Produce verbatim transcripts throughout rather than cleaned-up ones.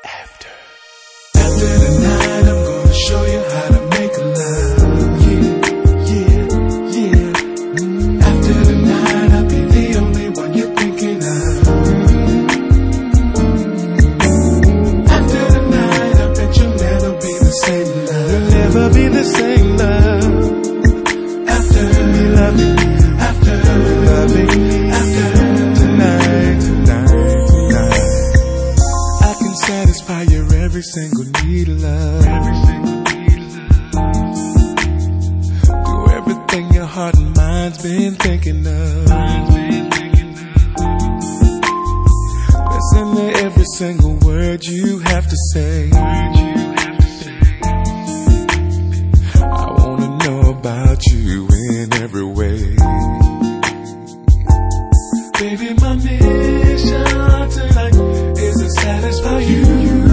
After. After the night, I'm gonna show you how to make love. Yeah, yeah, yeah. Mm. After the night, I'll be the only one you're thinking of. Mm. After the night, I bet you'll never be the same love. You'll never be the same love. After me loving you, after me loving me, after tonight, tonight, tonight. I can satisfy your every single need, love. Every single need, love. Do everything your heart and mind's been thinking of. Mind's been thinking of. Listen to every single word you have to say. Word you have to say. I wanna know about you in every way. Baby, my mission tonight is to satisfy you.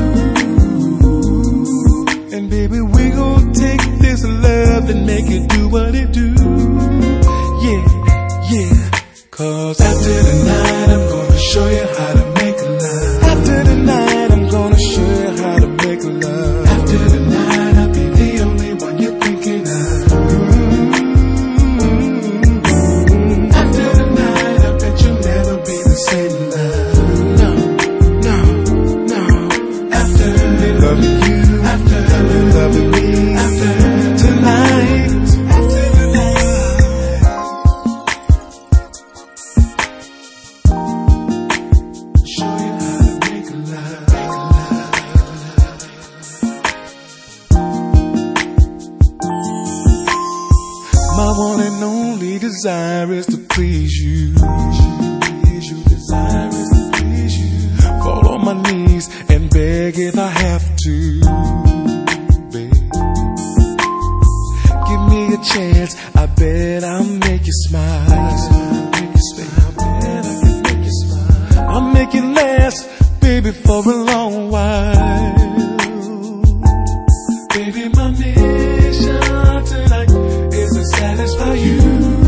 And baby, we gon' take this love and make it do what it do. Yeah, yeah. Cause after the night, I'm gonna show you how to make love. After the night, I'm gonna show you how to make love. After the night, I'll be the only one you're thinking of. Mm-hmm. After the night, I bet you'll never be the same love. No, no, no. After me loving you, after me loving me, after tonight, after the night. Show you how to make love, make love. My one and only desire is to please you. Please you, desire is to please you. Fall on my knees and beg if I have to, babe. Give me a chance, I bet I'll make you smile. Make you smile, I bet I can make you smile. I'll make it last, baby, for a long while. Baby, my mission tonight is to satisfy you.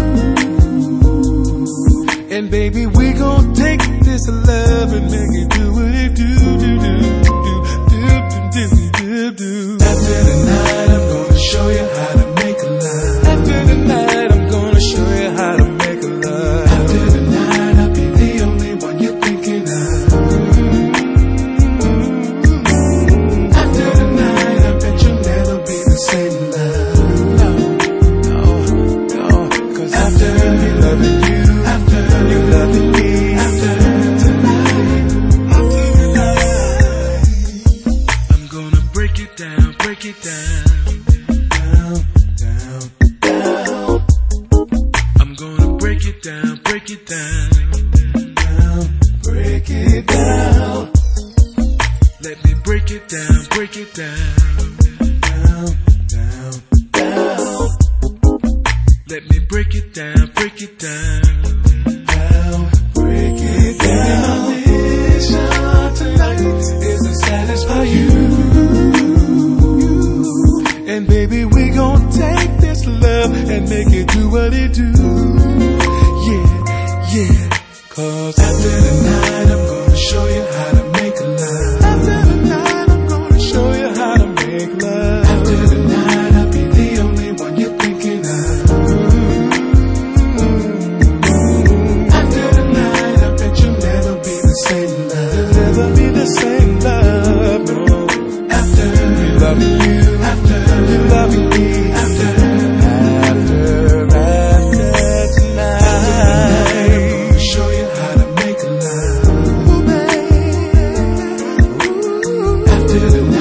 And baby, we gon' take this love and make it do what it do, do, do, do, do, do, do, do. After the night, I'm gonna show you how to make love. After the night, I'm gonna show you how to make love. After the night, I'll be the only one you're thinking of. After the night, I bet you'll never be the same love. No, no, no. Cause after me loving you, after you loving me, after tonight, after the night, I'm gonna break it down, break it down, down, down, down. I'm gonna break it down, break it down, down, break it down. Let me break it down, break it down, down, down, down. Let me break it down, break it down, down, break it down. My mission tonight is to satisfy you. And baby, we gon' take this love and make it do what it do. Yeah, yeah. Cause after the night, I'm gonna show you how to make love. After the night, I'm gonna show you how to make love. After the night, I'll be the only one you're thinking of. After the night, I bet you'll never be the same love. You'll never be the same love, no. After me loving you, after you loving me, after, after, after tonight, show you how to make love. Ooh, babe. Ooh. After the night.